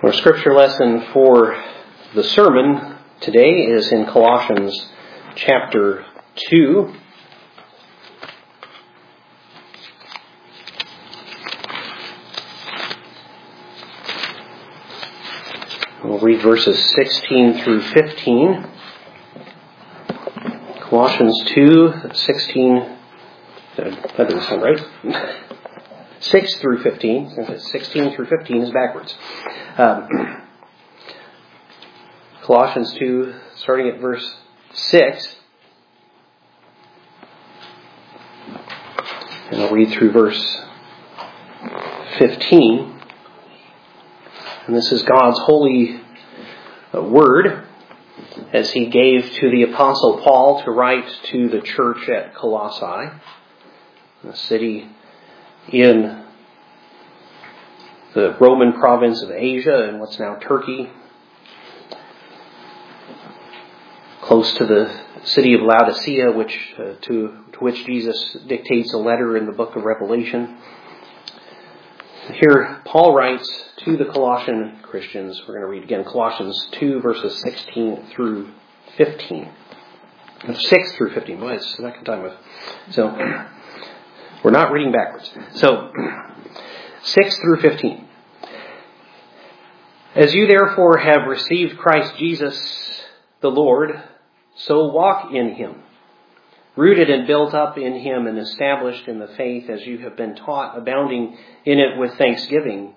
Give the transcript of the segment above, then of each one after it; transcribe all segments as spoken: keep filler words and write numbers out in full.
Our scripture lesson for the sermon today is in Colossians chapter two. We'll read verses sixteen through fifteen. Colossians two, sixteen, that doesn't sound right. six through fifteen. sixteen through fifteen is backwards. Um, Colossians two, starting at verse six. And I'll read through verse fifteen. And this is God's holy word as He gave to the Apostle Paul to write to the church at Colossae, a city in the Roman province of Asia and what's now Turkey, close to the city of Laodicea, which uh, to, to which Jesus dictates a letter in the book of Revelation. Here, Paul writes to the Colossian Christians. We're going to read again Colossians two, verses sixteen through fifteen. six through fifteen. Boy, it's the second time I've... So, we're not reading backwards. So, six through fifteen. As you therefore have received Christ Jesus the Lord, so walk in Him, rooted and built up in Him and established in the faith as you have been taught, abounding in it with thanksgiving.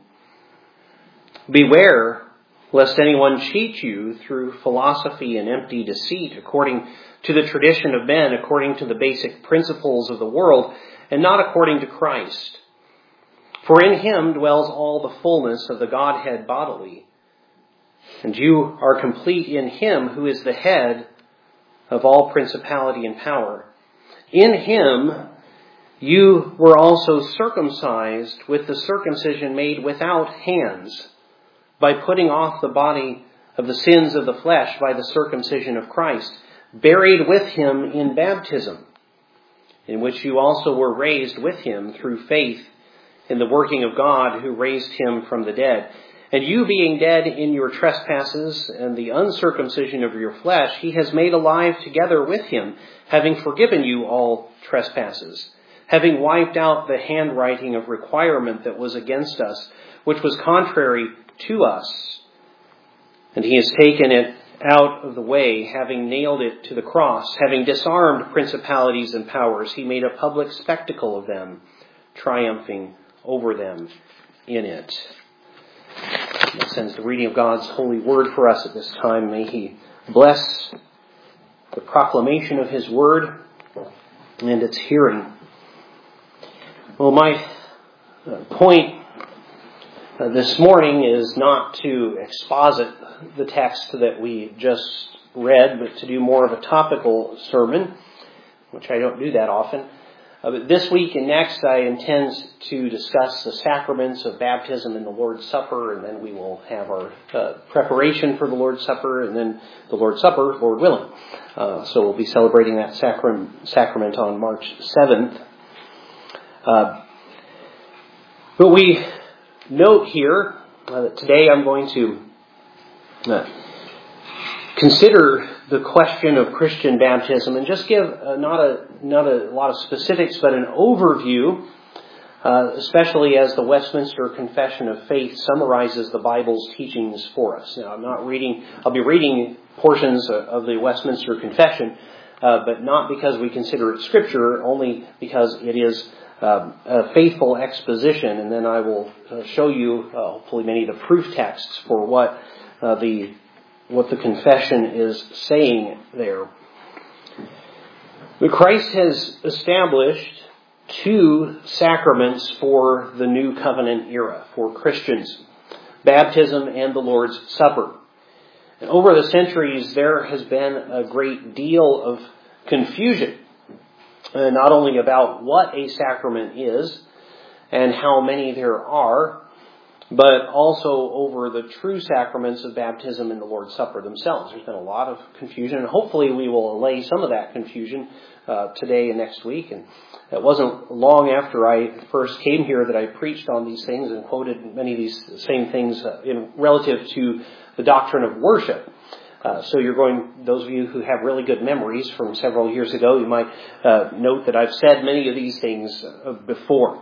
Beware lest anyone cheat you through philosophy and empty deceit, according to the tradition of men, according to the basic principles of the world, and not according to Christ. For in Him dwells all the fullness of the Godhead bodily, and you are complete in Him who is the head of all principality and power. In Him you were also circumcised with the circumcision made without hands, by putting off the body of the sins of the flesh by the circumcision of Christ, buried with Him in baptism, in which you also were raised with Him through faith in the working of God who raised Him from the dead. And you being dead in your trespasses and the uncircumcision of your flesh, He has made alive together with Him, having forgiven you all trespasses, having wiped out the handwriting of requirement that was against us, which was contrary to us. And He has taken it out of the way, having nailed it to the cross, having disarmed principalities and powers. He made a public spectacle of them, triumphing over them in it. That sends the reading of God's holy word for us at this time. May He bless the proclamation of His word and its hearing. Well, my point Uh, this morning is not to exposit the text that we just read, but to do more of a topical sermon, which I don't do that often. Uh, but this week and next, I intend to discuss the sacraments of baptism and the Lord's Supper, and then we will have our uh, preparation for the Lord's Supper, and then the Lord's Supper, Lord willing. Uh, so we'll be celebrating that sacrament, sacrament on March seventh. Uh, but we... Note here uh, that today I'm going to uh, consider the question of Christian baptism and just give uh, not a not a lot of specifics, but an overview, uh, especially as the Westminster Confession of Faith summarizes the Bible's teachings for us. Now, I'm not reading; I'll be reading portions of the Westminster Confession, uh, but not because we consider it Scripture, only because it is Um, a faithful exposition, and then I will uh, show you, uh, hopefully, many of the proof texts for what uh, the what the confession is saying there. But Christ has established two sacraments for the New Covenant era for Christians: baptism and the Lord's Supper. And over the centuries, there has been a great deal of confusion. Uh, not only about what a sacrament is and how many there are, but also over the true sacraments of baptism and the Lord's Supper themselves. There's been a lot of confusion, and hopefully we will allay some of that confusion uh, today and next week. And it wasn't long after I first came here that I preached on these things and quoted many of these same things uh, in relative to the doctrine of worship. Uh, so you're going, those of you who have really good memories from several years ago, you might uh, note that I've said many of these things uh, before.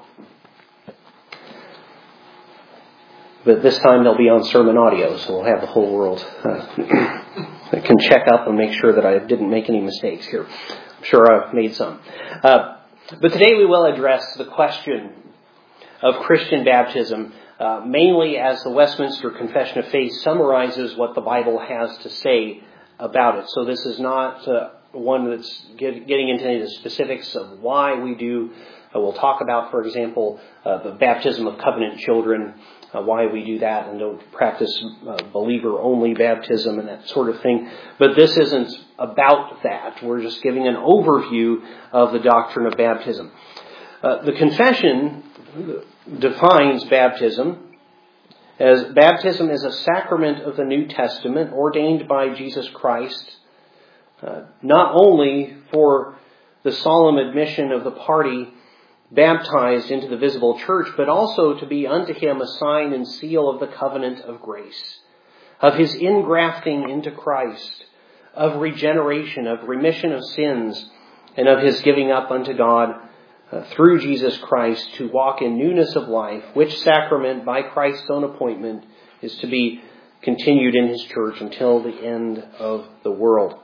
But this time they'll be on sermon audio, so we'll have the whole world uh, that can check up and make sure that I didn't make any mistakes here. I'm sure I've made some. Uh, but today we will address the question of Christian baptism, uh, mainly as the Westminster Confession of Faith summarizes what the Bible has to say about it. So this is not uh, one that's get, getting into any of the specifics of why we do. Uh, we'll talk about, for example, uh, the baptism of covenant children, Uh, why we do that and don't practice uh, believer-only baptism and that sort of thing. But this isn't about that. We're just giving an overview of the doctrine of baptism. Uh, the confession defines baptism as baptism is a sacrament of the New Testament ordained by Jesus Christ, uh, not only for the solemn admission of the party baptized into the visible church, but also to be unto him a sign and seal of the covenant of grace, of his ingrafting into Christ, of regeneration, of remission of sins, and of his giving up unto God uh, through Jesus Christ to walk in newness of life, which sacrament by Christ's own appointment is to be continued in his church until the end of the world.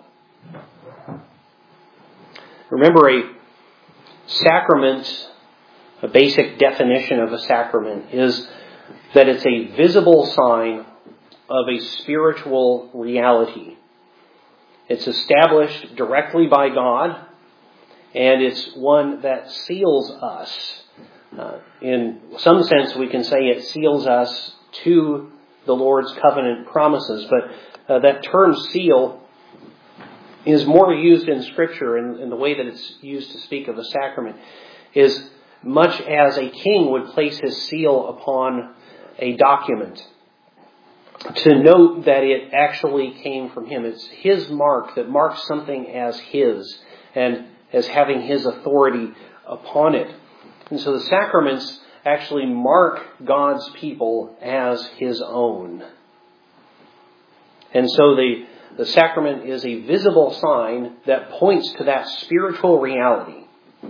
Remember, a sacrament, a basic definition of a sacrament is that it's a visible sign of a spiritual reality. It's established directly by God, and it's one that seals us. Uh, in some sense, we can say it seals us to the Lord's covenant promises, but uh, that term seal is more used in Scripture, in, in the way that it's used to speak of a sacrament, is much as a king would place his seal upon a document to note that it actually came from him. It's his mark that marks something as his and as having his authority upon it. And so the sacraments actually mark God's people as his own. And so the, the sacrament is a visible sign that points to that spiritual reality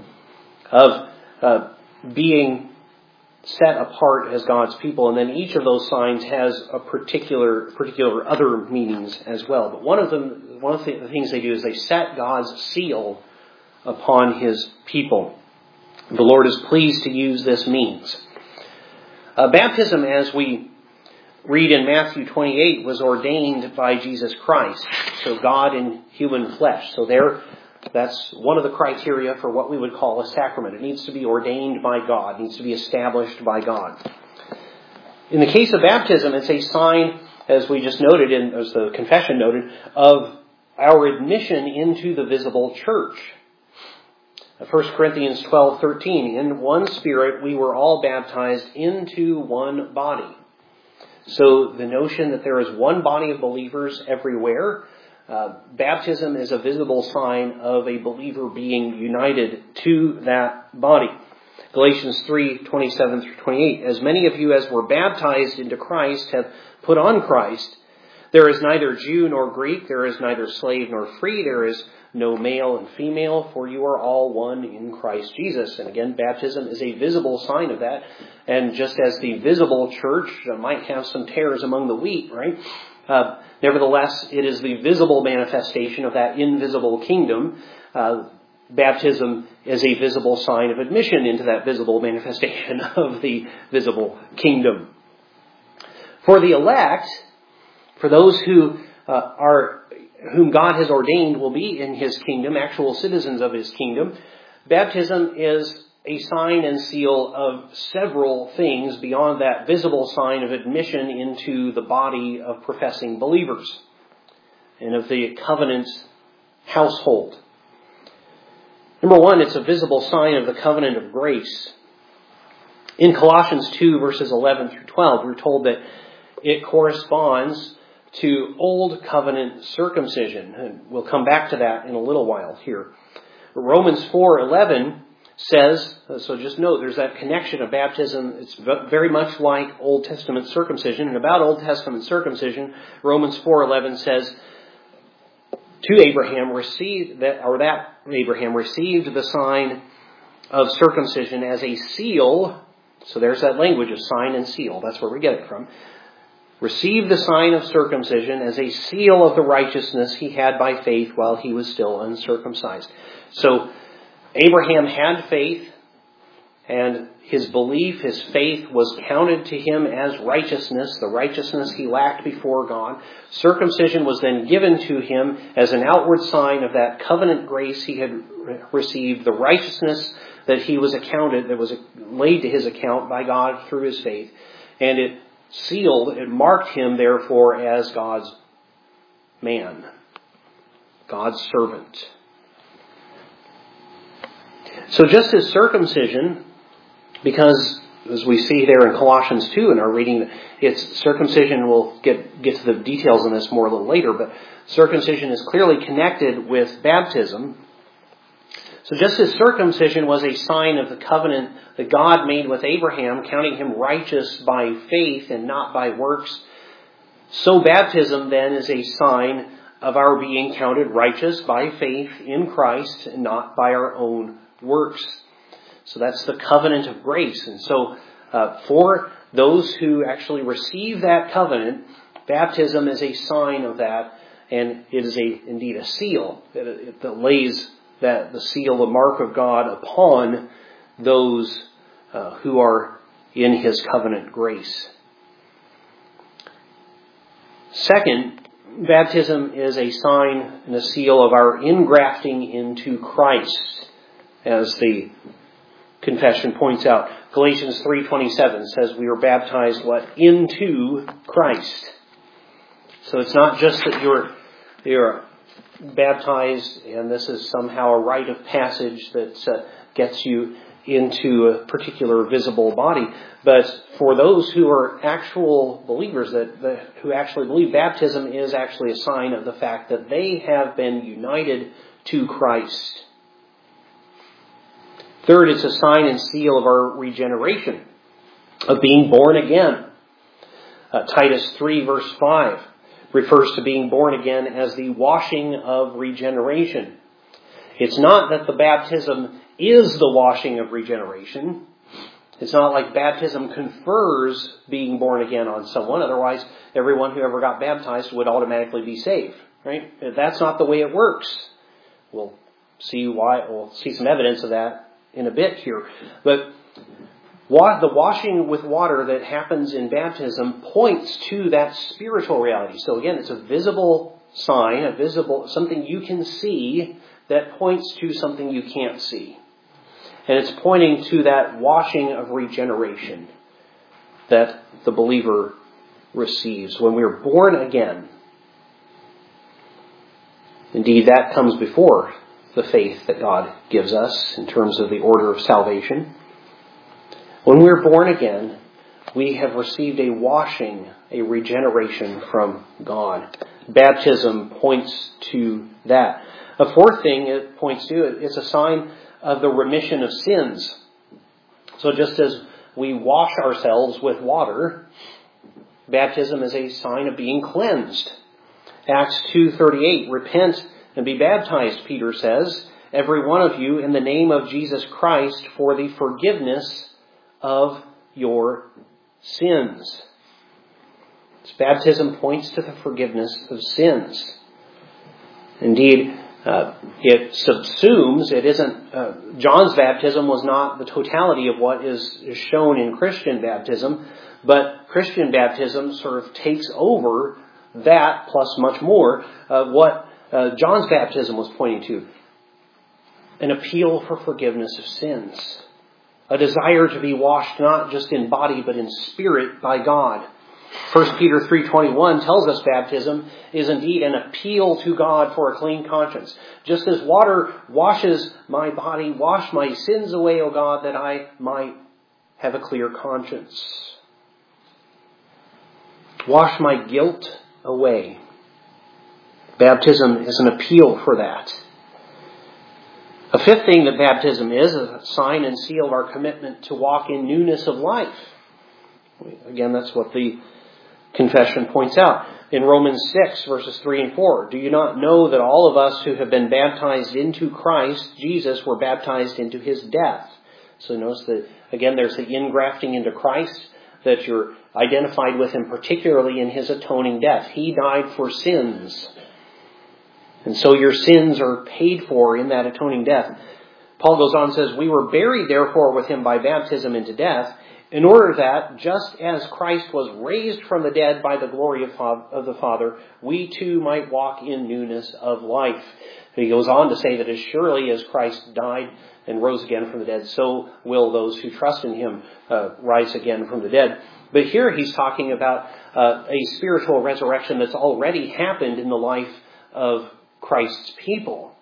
of Uh, being set apart as God's people, and then each of those signs has a particular particular other meanings as well. But one of them, one of the things they do is they set God's seal upon his people. The Lord is pleased to use this means. Uh, baptism, as we read in Matthew twenty-eight, was ordained by Jesus Christ, so God in human flesh. So there. That's one of the criteria for what we would call a sacrament. It needs to be ordained by God. It needs to be established by God. In the case of baptism, it's a sign, as we just noted, in, as the confession noted, of our admission into the visible church. First Corinthians twelve thirteen, in one Spirit we were all baptized into one body. So the notion that there is one body of believers everywhere, Uh, baptism is a visible sign of a believer being united to that body. Galatians three twenty-seven through twenty-eight. As many of you as were baptized into Christ have put on Christ. There is neither Jew nor Greek. There is neither slave nor free. There is no male and female, for you are all one in Christ Jesus. And again, baptism is a visible sign of that. And just as the visible church might have some tares among the wheat, right? Uh, nevertheless, it is the visible manifestation of that invisible kingdom. Uh, baptism is a visible sign of admission into that visible manifestation of the visible kingdom. For the elect, for those who uh, are, whom God has ordained will be in his kingdom, actual citizens of his kingdom, baptism is a sign and seal of several things beyond that visible sign of admission into the body of professing believers and of the covenant household. Number one, it's a visible sign of the covenant of grace. In Colossians two, verses eleven through twelve, we're told that it corresponds to Old Covenant circumcision. And we'll come back to that in a little while here. Romans four eleven says, so just note there's that connection of baptism. It's very much like Old Testament circumcision. And about Old Testament circumcision, Romans four eleven says, to Abraham received that, or that Abraham received the sign of circumcision as a seal. So there's that language of sign and seal. That's where we get it from. Received the sign of circumcision as a seal of the righteousness he had by faith while he was still uncircumcised. So Abraham had faith, and his belief, his faith was counted to him as righteousness, the righteousness he lacked before God. Circumcision was then given to him as an outward sign of that covenant grace he had received, the righteousness that he was accounted, that was laid to his account by God through his faith. And it sealed, it marked him, therefore, as God's man, God's servant. So just as circumcision, because as we see there in Colossians two in our reading, it's circumcision, we'll get, get to the details on this more a little later, but circumcision is clearly connected with baptism. So just as circumcision was a sign of the covenant that God made with Abraham, counting him righteous by faith and not by works, so baptism then is a sign of our being counted righteous by faith in Christ and not by our own works. So that's the covenant of grace. And so uh, for those who actually receive that covenant, baptism is a sign of that, and it is a indeed a seal that, it, that lays that the seal, the mark of God upon those uh, who are in his covenant grace. Second, baptism is a sign and a seal of our ingrafting into Christ, as the confession points out. Galatians three twenty-seven says we are baptized what? Into Christ. So it's not just that you're you're baptized and this is somehow a rite of passage that uh, gets you into a particular visible body, but for those who are actual believers, that, that who actually believe, baptism is actually a sign of the fact that they have been united to Christ. Third, it's a sign and seal of our regeneration, of being born again. Uh, Titus three verse five refers to being born again as the washing of regeneration. It's not that the baptism is the washing of regeneration. It's not like baptism confers being born again on someone. Otherwise, everyone who ever got baptized would automatically be saved. Right? That's not the way it works. We'll see why. We'll see some evidence of that in a bit here. But the washing with water that happens in baptism points to that spiritual reality. So again, it's a visible sign, a visible, something you can see that points to something you can't see. And it's pointing to that washing of regeneration that the believer receives when we're born again. Indeed, that comes before the faith that God gives us in terms of the order of salvation. When we're born again, we have received a washing, a regeneration from God. Baptism points to that. A fourth thing it points to, it's a sign of the remission of sins. So just as we wash ourselves with water, baptism is a sign of being cleansed. Acts two thirty-eight, repent and be baptized, Peter says, every one of you in the name of Jesus Christ for the forgiveness of your sins. This baptism points to the forgiveness of sins. Indeed, uh, it subsumes, it isn't, uh, John's baptism was not the totality of what is, is shown in Christian baptism, but Christian baptism sort of takes over that plus much more of what uh, John's baptism was pointing to. An appeal for forgiveness of sins. A desire to be washed not just in body but in spirit by God. First Peter three twenty-one tells us baptism is indeed an appeal to God for a clean conscience. Just as water washes my body, wash my sins away, O God, that I might have a clear conscience. Wash my guilt away. Baptism is an appeal for that. A fifth thing that baptism is, a sign and seal of our commitment to walk in newness of life. Again, that's what the confession points out. In Romans six, verses three and four, do you not know that all of us who have been baptized into Christ Jesus were baptized into his death? So notice that, again, there's the ingrafting into Christ, that you're identified with him, particularly in his atoning death. He died for sins. And so your sins are paid for in that atoning death. Paul goes on and says, we were buried therefore with him by baptism into death, in order that, just as Christ was raised from the dead by the glory of, of the Father, we too might walk in newness of life. And he goes on to say that as surely as Christ died and rose again from the dead, so will those who trust in him uh, rise again from the dead. But here he's talking about uh, a spiritual resurrection that's already happened in the life of Christ's people.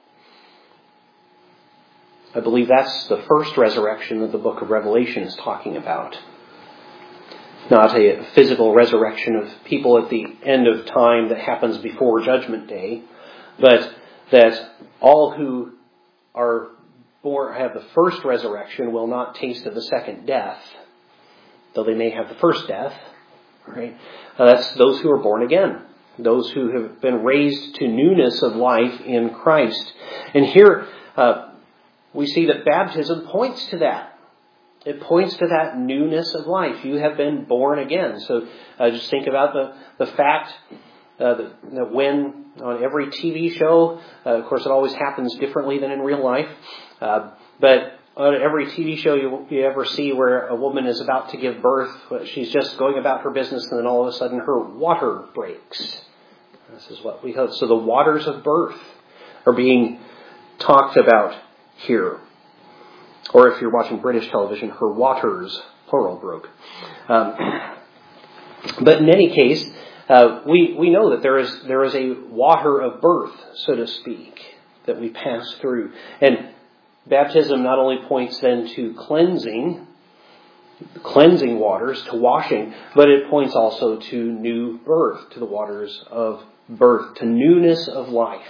I believe that's the first resurrection that the book of Revelation is talking about. Not a physical resurrection of people at the end of time that happens before Judgment Day, but that all who are born, have the first resurrection will not taste of the second death, though they may have the first death. Right? Uh, that's those who are born again. Those who have been raised to newness of life in Christ. And here uh, we see that baptism points to that. It points to that newness of life. You have been born again. So uh, just think about the, the fact uh, that, that when on every T V show, uh, of course it always happens differently than in real life, uh, but on every T V show you, you ever see where a woman is about to give birth, she's just going about her business and then all of a sudden her water breaks. This is what we hope. So the waters of birth are being talked about here. Or if you're watching British television, her waters, plural, broke. Um, but in any case, uh, we, we know that there is there is a water of birth, so to speak, that we pass through. And baptism not only points then to cleansing, cleansing waters, to washing, but it points also to new birth, to the waters of birth, to newness of life.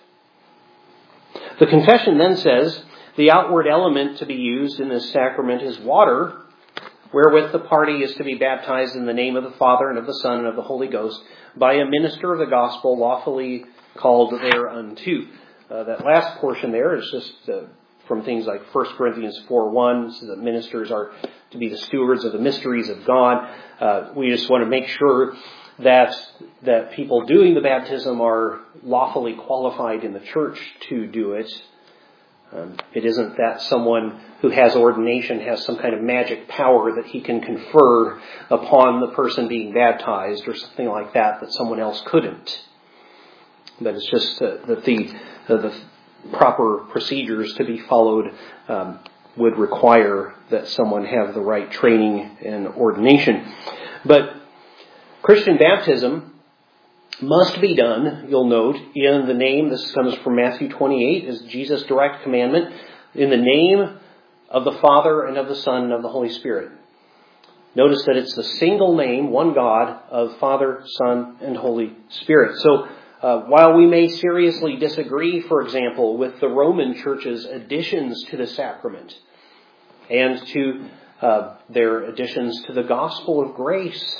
The confession then says, the outward element to be used in this sacrament is water, wherewith the party is to be baptized in the name of the Father and of the Son and of the Holy Ghost by a minister of the gospel lawfully called thereunto. Uh, that last portion there is just uh, from things like First Corinthians four one, so that ministers are to be the stewards of the mysteries of God. Uh, we just want to make sure that that people doing the baptism are lawfully qualified in the church to do it. Um, it isn't that someone who has ordination has some kind of magic power that he can confer upon the person being baptized or something like that that someone else couldn't. But it's just uh, that the, uh, the proper procedures to be followed um, would require that someone have the right training and ordination. But Christian baptism must be done, you'll note, in the name, this comes from Matthew twenty-eight, is Jesus' direct commandment, in the name of the Father and of the Son and of the Holy Spirit. Notice that it's the single name, one God, of Father, Son, and Holy Spirit. So, uh, while we may seriously disagree, for example, with the Roman Church's additions to the sacrament and to uh, their additions to the gospel of grace,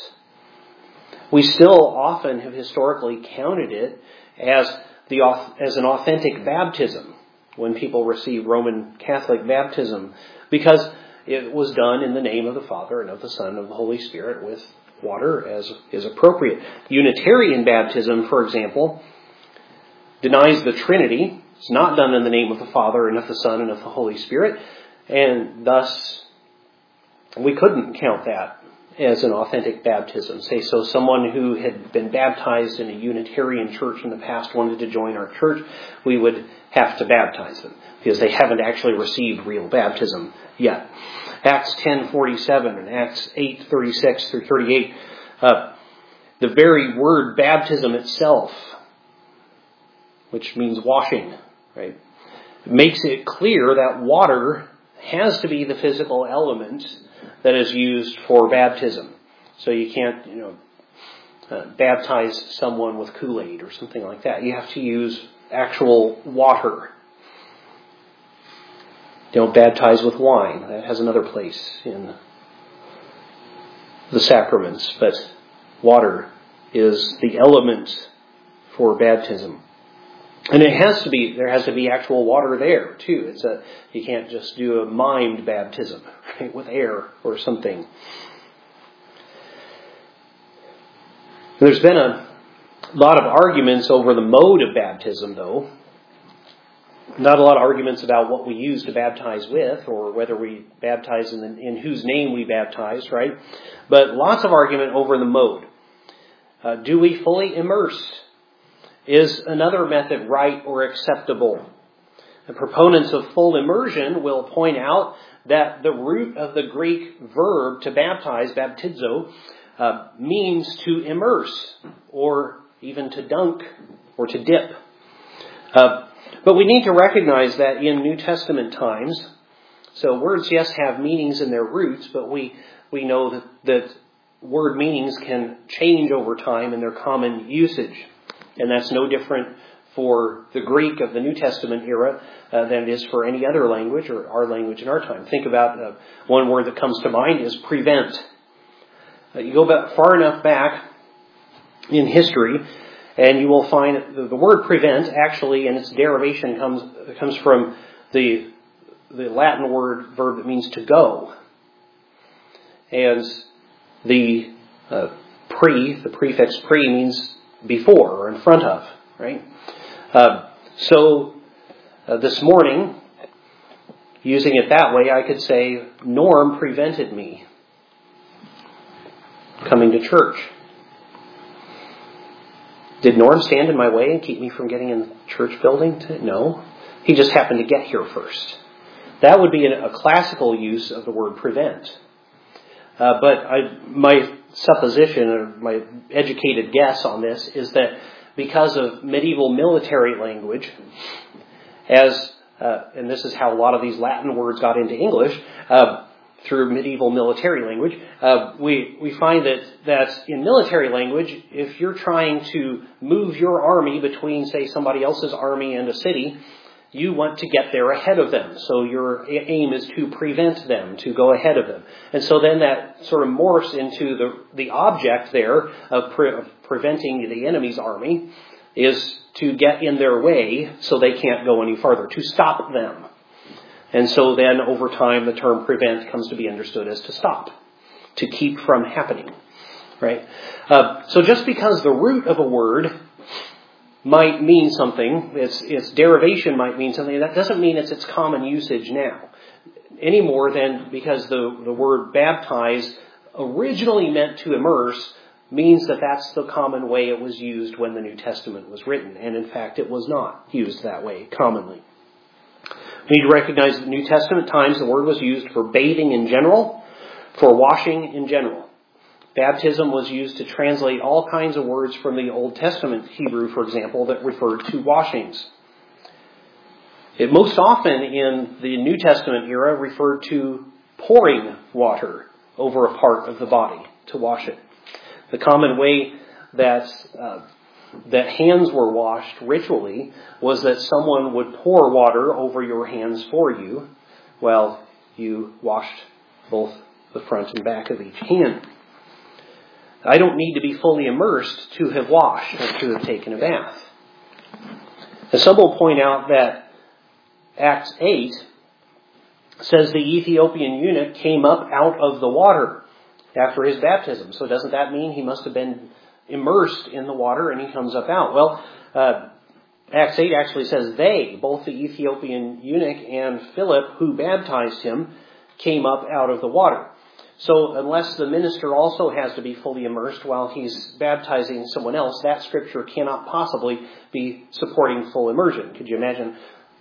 we still often have historically counted it as the as an authentic baptism when people receive Roman Catholic baptism, because it was done in the name of the Father and of the Son and of the Holy Spirit with water as is appropriate. Unitarian baptism, for example, denies the Trinity. It's not done in the name of the Father and of the Son and of the Holy Spirit, and thus we couldn't count that as an authentic baptism. Say, so someone who had been baptized in a Unitarian church in the past wanted to join our church, we would have to baptize them because they haven't actually received real baptism yet. Acts ten forty-seven and Acts eight thirty-six through thirty-eight, uh, the very word baptism itself, which means washing, right, makes it clear that water has to be the physical element that is used for baptism. So you can't, you know, uh, baptize someone with Kool-Aid or something like that. You have to use actual water. Don't baptize with wine. That has another place in the sacraments. But water is the element for baptism. And it has to be, there has to be actual water there too. It's a, you can't just do a mimed baptism, right, with air or something. There's been a lot of arguments over the mode of baptism, though. Not a lot of arguments about what we use to baptize with, or whether we baptize in, the, in whose name we baptize, right? But lots of argument over the mode. Uh, do we fully immerse? Is another method right or acceptable? The proponents of full immersion will point out that the root of the Greek verb to baptize, baptizo, uh, means to immerse, or even to dunk, or to dip. Uh, but we need to recognize that in New Testament times, so words, yes, have meanings in their roots, but we, we know that, that word meanings can change over time in their common usage. And that's no different for the Greek of the New Testament era uh, than it is for any other language or our language in our time. Think about uh, one word that comes to mind is prevent. Uh, you go back far enough back in history, and you will find the, the word prevent actually, and its derivation comes comes from the the Latin word verb that means to go, and the uh, pre, the prefix pre means before or in front of, right? Uh, so uh, this morning, using it that way, I could say Norm prevented me coming to church. Did Norm stand in my way and keep me from getting in the church building? No. He just happened to get here first. That would be a classical use of the word prevent. Uh, but I, my supposition, or my educated guess on this, is that because of medieval military language, as uh, and this is how a lot of these Latin words got into English, uh, through medieval military language, uh, we we find that, that in military language, if you're trying to move your army between, say, somebody else's army and a city, you want to get there ahead of them. So your aim is to prevent them, to go ahead of them. And so then that sort of morphs into the, the object there of, pre- of preventing the enemy's army is to get in their way so they can't go any farther, to stop them. And so then over time the term prevent comes to be understood as to stop, to keep from happening, right? Uh, so just because the root of a word might mean something, its its derivation might mean something, that doesn't mean it's its common usage now. Any more than because the, the word baptize originally meant to immerse means that that's the common way it was used when the New Testament was written. And in fact, it was not used that way commonly. We need to recognize that in New Testament times the word was used for bathing in general, for washing in general. Baptism was used to translate all kinds of words from the Old Testament Hebrew, for example, that referred to washings. It most often in the New Testament era referred to pouring water over a part of the body to wash it. The common way that uh, that hands were washed ritually was that someone would pour water over your hands for you while you washed both the front and back of each hand. I don't need to be fully immersed to have washed or to have taken a bath. And some will point out that Acts eight says the Ethiopian eunuch came up out of the water after his baptism. So doesn't that mean he must have been immersed in the water and he comes up out? Well, uh, Acts eight actually says they, both the Ethiopian eunuch and Philip, who baptized him, came up out of the water. So unless the minister also has to be fully immersed while he's baptizing someone else, that scripture cannot possibly be supporting full immersion. Could you imagine?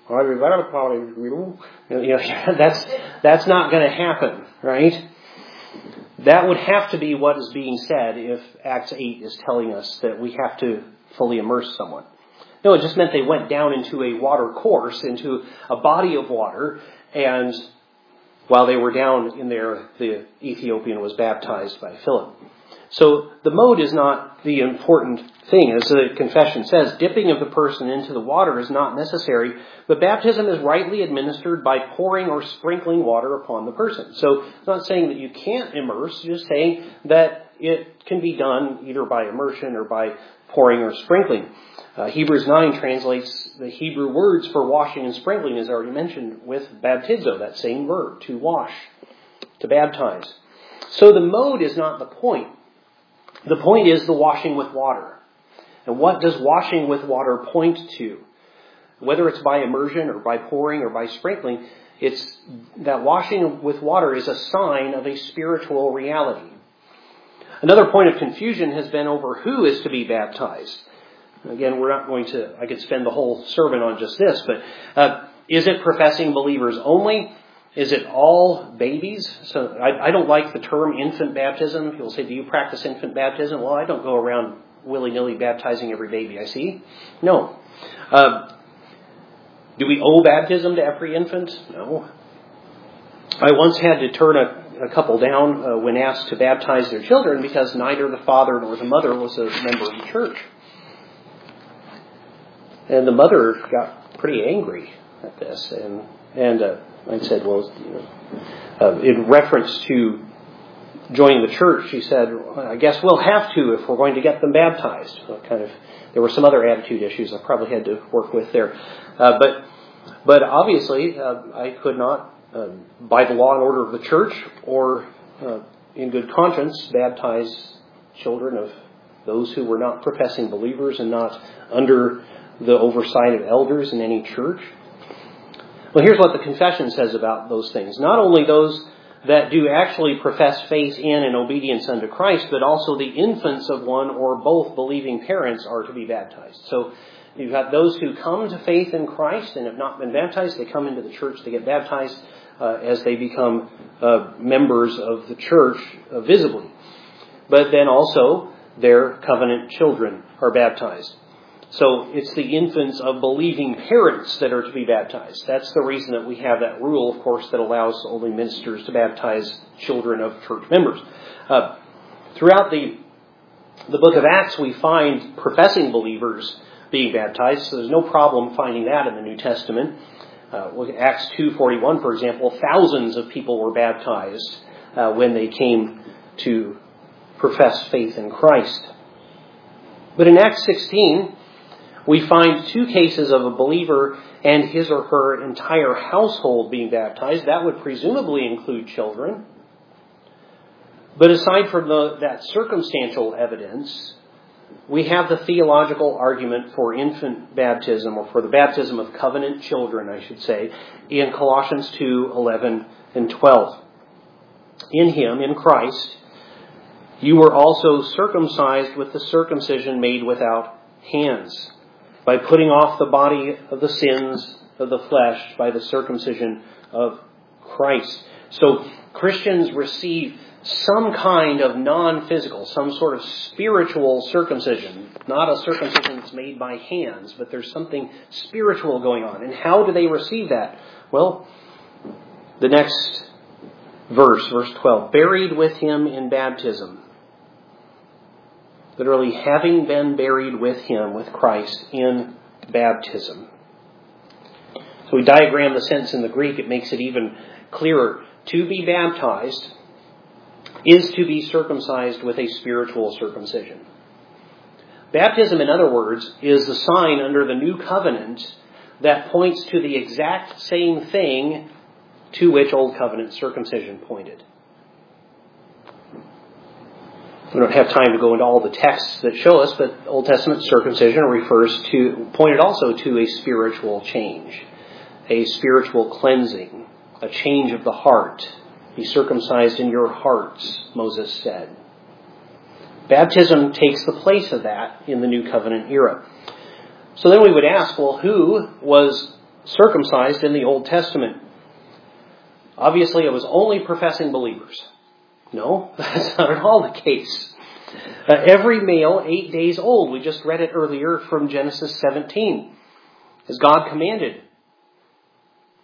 You know, that's that's not going to happen, right? That would have to be what is being said if Acts eight is telling us that we have to fully immerse someone. No, it just meant they went down into a water course, into a body of water, and while they were down in there, the Ethiopian was baptized by Philip. So the mode is not the important thing. As the confession says, dipping of the person into the water is not necessary, but baptism is rightly administered by pouring or sprinkling water upon the person. So it's not saying that you can't immerse, it's just saying that it can be done either by immersion or by pouring or sprinkling. Uh, Hebrews nine translates the Hebrew words for washing and sprinkling, as already mentioned, with baptizo, that same verb, to wash, to baptize. So the mode is not the point. The point is the washing with water. And what does washing with water point to? Whether it's by immersion or by pouring or by sprinkling, it's that washing with water is a sign of a spiritual reality. Another point of confusion has been over who is to be baptized. Again, we're not going to, I could spend the whole sermon on just this, but uh, is it professing believers only? Is it all babies? So I, I don't like the term infant baptism. People say, do you practice infant baptism? Well, I don't go around willy-nilly baptizing every baby I see. No. Uh, do we owe baptism to every infant? No. I once had to turn a, a couple down uh, when asked to baptize their children because neither the father nor the mother was a member of the church. And the mother got pretty angry at this. And, and uh, I said, well, you know, uh, in reference to joining the church, she said, I guess we'll have to if we're going to get them baptized. So kind of, there were some other attitude issues I probably had to work with there. Uh, but but obviously, uh, I could not, uh, by the law and order of the church or uh, in good conscience, baptize children of those who were not professing believers and not under the oversight of elders in any church. Well, here's what the confession says about those things. Not only those that do actually profess faith in and obedience unto Christ, but also the infants of one or both believing parents are to be baptized. So you've got those who come to faith in Christ and have not been baptized. They come into the church to get baptized uh, as they become uh, members of the church uh, visibly. But then also their covenant children are baptized. So it's the infants of believing parents that are to be baptized. That's the reason that we have that rule, of course, that allows only ministers to baptize children of church members. Uh, throughout the the book of Acts, we find professing believers being baptized, so there's no problem finding that in the New Testament. Uh, look at Acts two forty-one, for example. Thousands of people were baptized uh, when they came to profess faith in Christ. But in Acts sixteen, we find two cases of a believer and his or her entire household being baptized. That would presumably include children. But aside from the, that circumstantial evidence, we have the theological argument for infant baptism, or for the baptism of covenant children, I should say, in Colossians two eleven and twelve. In him, in Christ, you were also circumcised with the circumcision made without hands, by putting off the body of the sins of the flesh by the circumcision of Christ. So Christians receive some kind of non-physical, some sort of spiritual circumcision. Not a circumcision that's made by hands, but there's something spiritual going on. And how do they receive that? Well, the next verse, verse twelve, buried with him in baptism. Literally, having been buried with him, with Christ, in baptism. So we diagram the sense in the Greek. It makes it even clearer. To be baptized is to be circumcised with a spiritual circumcision. Baptism, in other words, is the sign under the new covenant that points to the exact same thing to which Old Covenant circumcision pointed. We don't have time to go into all the texts that show us, but Old Testament circumcision refers to, pointed also to a spiritual change, a spiritual cleansing, a change of the heart. Be circumcised in your hearts, Moses said. Baptism takes the place of that in the New Covenant era. So then we would ask, well, who was circumcised in the Old Testament? Obviously, it was only professing believers. No, that's not at all the case. Uh, every male eight days old, we just read it earlier from Genesis seventeen, as God commanded.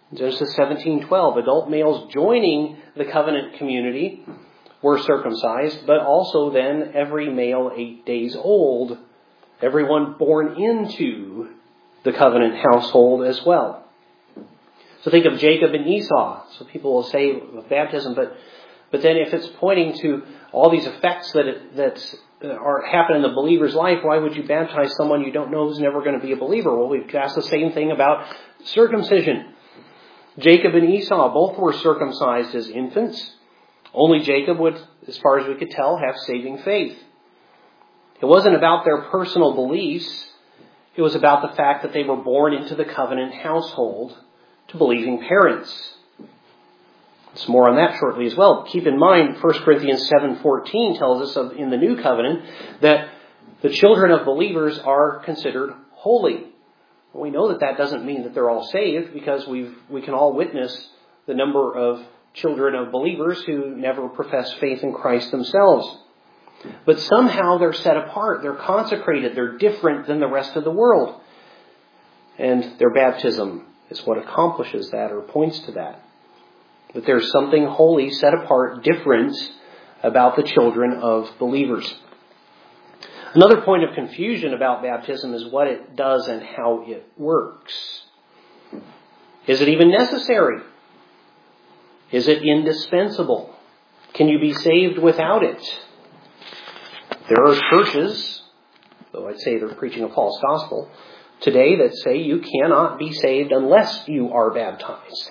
Genesis seventeen twelve, adult males joining the covenant community were circumcised, but also then every male eight days old, everyone born into the covenant household as well. So think of Jacob and Esau. So people will say with baptism, but but then if it's pointing to all these effects that it, that are happening in the believer's life, why would you baptize someone you don't know who's never going to be a believer? Well, we've asked the same thing about circumcision. Jacob and Esau both were circumcised as infants. Only Jacob would, as far as we could tell, have saving faith. It wasn't about their personal beliefs. It was about the fact that they were born into the covenant household to believing parents. Some more on that shortly as well. Keep in mind, First Corinthians seven fourteen tells us of, in the new covenant that the children of believers are considered holy. We know that that doesn't mean that they're all saved, because we've we can all witness the number of children of believers who never profess faith in Christ themselves. But somehow they're set apart, they're consecrated, they're different than the rest of the world. And their baptism is what accomplishes that or points to that. That there's something holy, set apart, different about the children of believers. Another point of confusion about baptism is what it does and how it works. Is it even necessary? Is it indispensable? Can you be saved without it? There are churches, though I'd say they're preaching a false gospel, today that say you cannot be saved unless you are baptized.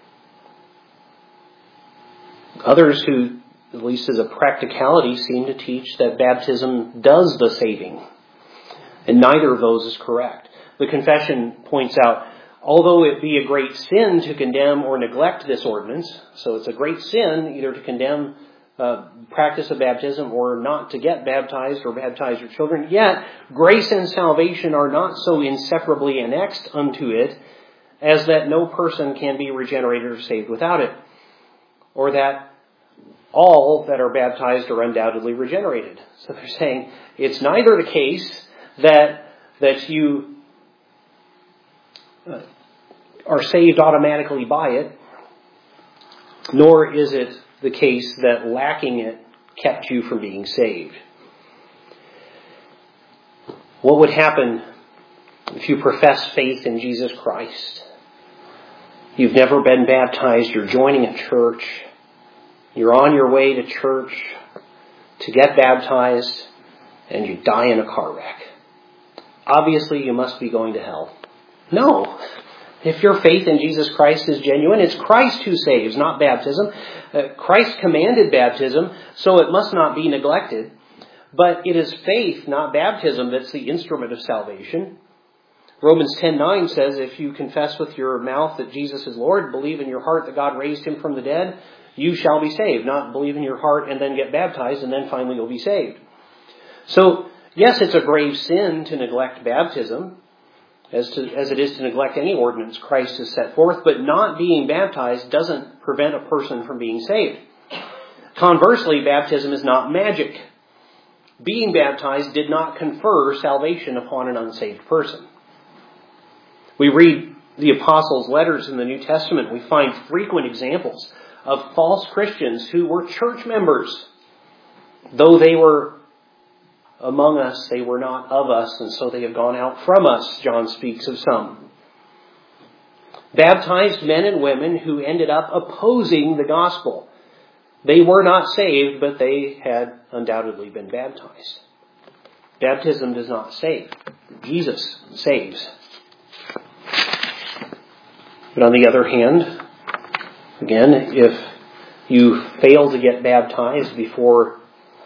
Others who, at least as a practicality, seem to teach that baptism does the saving. And neither of those is correct. The confession points out, although it be a great sin to condemn or neglect this ordinance, so it's a great sin either to condemn uh, practice of baptism or not to get baptized or baptize your children, yet grace and salvation are not so inseparably annexed unto it as that no person can be regenerated or saved without it, or that all that are baptized are undoubtedly regenerated. So they're saying it's neither the case that that you uh, are saved automatically by it, nor is it the case that lacking it kept you from being saved. What would happen if you profess faith in Jesus Christ? You've never been baptized, you're joining a church, you're on your way to church to get baptized, and you die in a car wreck. Obviously, you must be going to hell. No. If your faith in Jesus Christ is genuine, it's Christ who saves, not baptism. Uh, Christ commanded baptism, so it must not be neglected. But it is faith, not baptism, that's the instrument of salvation. Romans ten nine says, if you confess with your mouth that Jesus is Lord, believe in your heart that God raised him from the dead, you shall be saved. Not believe in your heart and then get baptized and then finally you'll be saved. So, yes, it's a grave sin to neglect baptism, as to as it is to neglect any ordinance Christ has set forth, but not being baptized doesn't prevent a person from being saved. Conversely, baptism is not magic. Being baptized did not confer salvation upon an unsaved person. We read the apostles' letters in the New Testament. We find frequent examples of false Christians who were church members. Though they were among us, they were not of us, and so they have gone out from us, John speaks of some. Baptized men and women who ended up opposing the gospel. They were not saved, but they had undoubtedly been baptized. Baptism does not save. Jesus saves. But on the other hand, again, if you fail to get baptized before,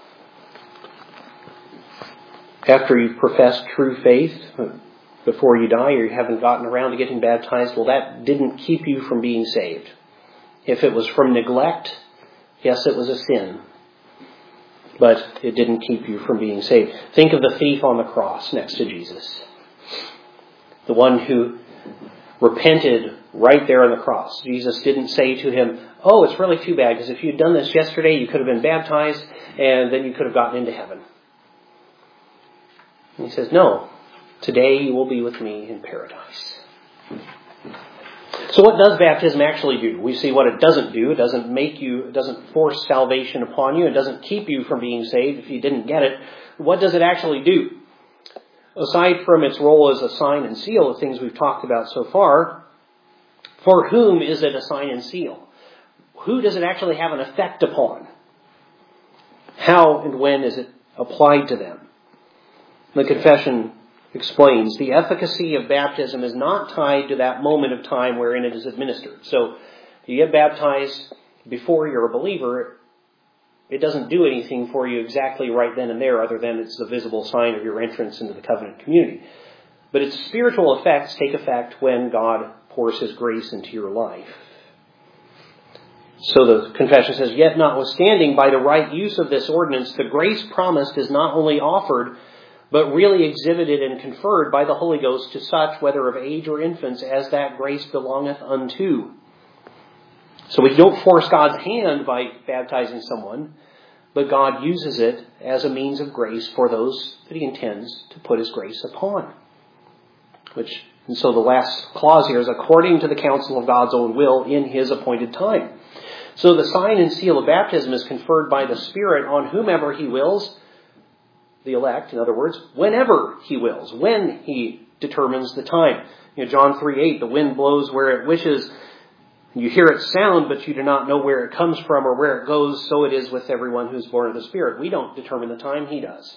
after you've professed true faith, before you die, or you haven't gotten around to getting baptized, well, that didn't keep you from being saved. If it was from neglect, yes, it was a sin, but it didn't keep you from being saved. Think of the thief on the cross next to Jesus. The one who repented right there on the cross. Jesus didn't say to him, oh, it's really too bad, because if you'd done this yesterday, you could have been baptized, and then you could have gotten into heaven. And he says, no, today you will be with me in paradise. So what does baptism actually do? We see what it doesn't do. It doesn't make you, it doesn't force salvation upon you. It doesn't keep you from being saved if you didn't get it. What does it actually do? Aside from its role as a sign and seal, the things we've talked about so far, for whom is it a sign and seal? Who does it actually have an effect upon? How and when is it applied to them? The confession explains the efficacy of baptism is not tied to that moment of time wherein it is administered. So if you get baptized before you're a believer, it doesn't do anything for you exactly right then and there other than it's the visible sign of your entrance into the covenant community. But its spiritual effects take effect when God pours His grace into your life. So the confession says, yet notwithstanding, by the right use of this ordinance, the grace promised is not only offered, but really exhibited and conferred by the Holy Ghost to such, whether of age or infants, as that grace belongeth unto. So we don't force God's hand by baptizing someone, but God uses it as a means of grace for those that He intends to put His grace upon. Which, and so the last clause here is according to the counsel of God's own will in His appointed time. So the sign and seal of baptism is conferred by the Spirit on whomever He wills, the elect, in other words, whenever He wills, when He determines the time. You know, John three eight, the wind blows where it wishes. You hear its sound, but you do not know where it comes from or where it goes. So it is with everyone who is born of the Spirit. We don't determine the time, He does.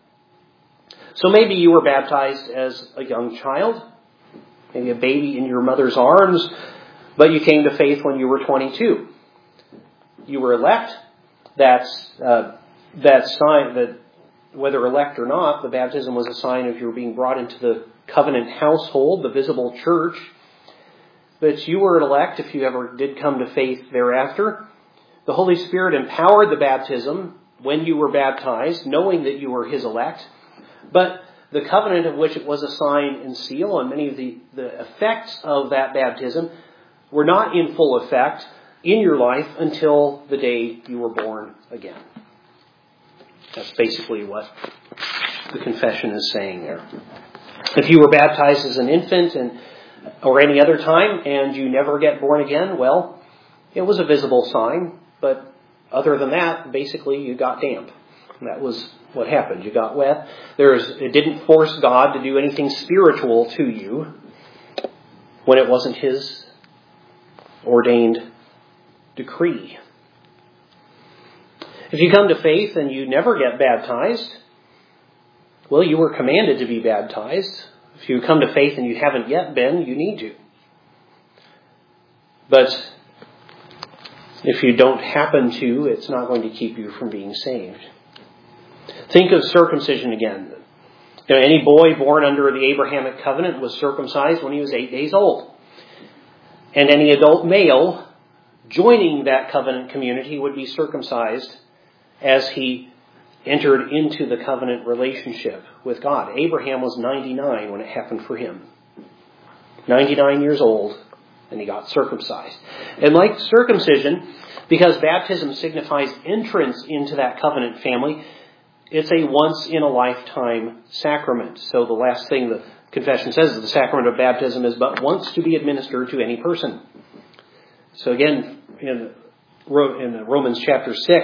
So maybe you were baptized as a young child, maybe a baby in your mother's arms, but you came to faith when you were twenty-two. You were elect. That's uh, that sign that whether elect or not, the baptism was a sign of your being brought into the covenant household, the visible church. But you were an elect if you ever did come to faith thereafter. The Holy Spirit empowered the baptism when you were baptized, knowing that you were His elect. But the covenant of which it was a sign and seal, and many of the, the effects of that baptism were not in full effect in your life until the day you were born again. That's basically what the confession is saying there. If you were baptized as an infant and or any other time and you never get born again, well, it was a visible sign. But other than that, basically you got damp. That was what happened. You got wet. There's, it didn't force God to do anything spiritual to you when it wasn't His ordained decree. If you come to faith and you never get baptized, well, you were commanded to be baptized. If you come to faith and you haven't yet been, you need to. But if you don't happen to, it's not going to keep you from being saved. Think of circumcision again. You know, any boy born under the Abrahamic covenant was circumcised when he was eight days old. And any adult male joining that covenant community would be circumcised as he entered into the covenant relationship with God. Abraham was ninety-nine when it happened for him. ninety-nine years old, and he got circumcised. And like circumcision, because baptism signifies entrance into that covenant family, it's a once-in-a-lifetime sacrament. So the last thing the confession says is the sacrament of baptism is but once to be administered to any person. So again, in, in Romans chapter six,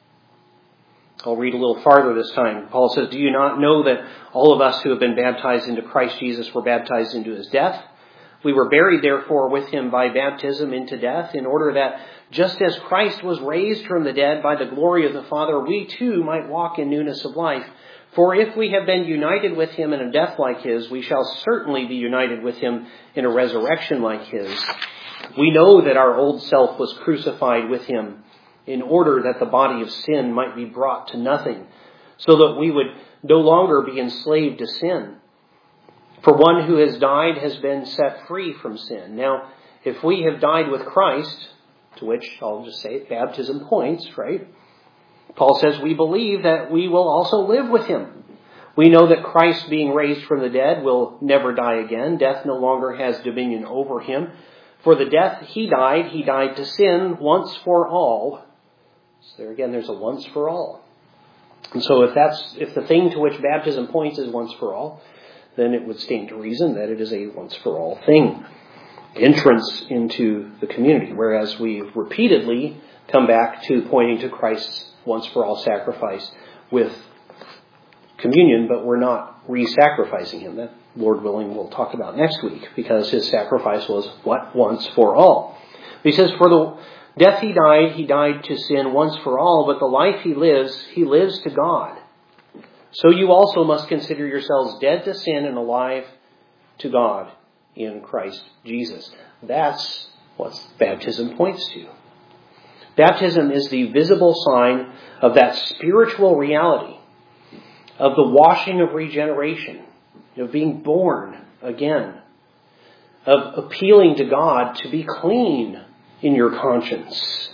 I'll read a little farther this time. Paul says, do you not know that all of us who have been baptized into Christ Jesus were baptized into His death? We were buried, therefore, with Him by baptism into death, in order that just as Christ was raised from the dead by the glory of the Father, we too might walk in newness of life. For if we have been united with Him in a death like His, we shall certainly be united with Him in a resurrection like His. We know that our old self was crucified with Him in order that the body of sin might be brought to nothing, so that we would no longer be enslaved to sin. For one who has died has been set free from sin. Now, if we have died with Christ, to which I'll just say baptism points, right? Paul says we believe that we will also live with Him. We know that Christ, being raised from the dead, will never die again. Death no longer has dominion over Him. For the death He died, He died to sin once for all. So there again, there's a once for all. And so if that's if the thing to which baptism points is once for all, then it would stand to reason that it is a once for all thing. entrance into the community, whereas we've repeatedly come back to pointing to Christ's once-for-all sacrifice with communion, but we're not re-sacrificing him. That, Lord willing, we'll talk about next week, because his sacrifice was what? Once for all. He says, for the death he died, he died to sin once for all, but the life he lives, he lives to God. So you also must consider yourselves dead to sin and alive to God in Christ Jesus. That's what baptism points to. Baptism is the visible sign of that spiritual reality, of the washing of regeneration, of being born again, of appealing to God to be clean in your conscience,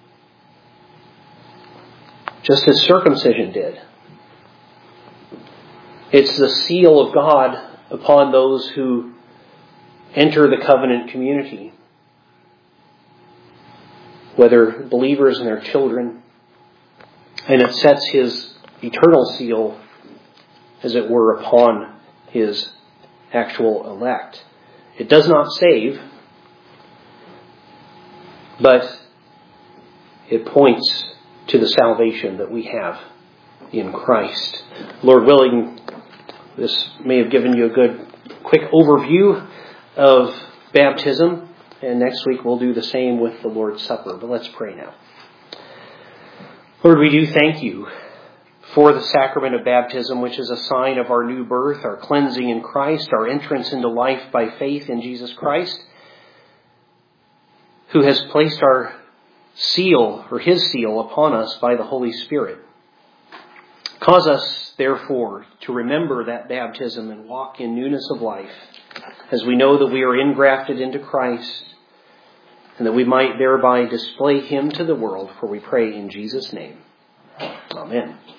just as circumcision did. It's the seal of God upon those who enter the covenant community, whether believers and their children, and it sets his eternal seal, as it were, upon his actual elect. It does not save, but it points to the salvation that we have in Christ. Lord willing, this may have given you a good, quick overview of baptism, and next week we'll do the same with the Lord's Supper. But let's pray now. Lord, we do thank you for the sacrament of baptism, which is a sign of our new birth, our cleansing in Christ, our entrance into life by faith in Jesus Christ, who has placed our seal, or his seal, upon us by the Holy Spirit. Cause us, therefore, to remember that baptism and walk in newness of life, as we know that we are engrafted into Christ, and that we might thereby display him to the world, for we pray in Jesus' name. Amen.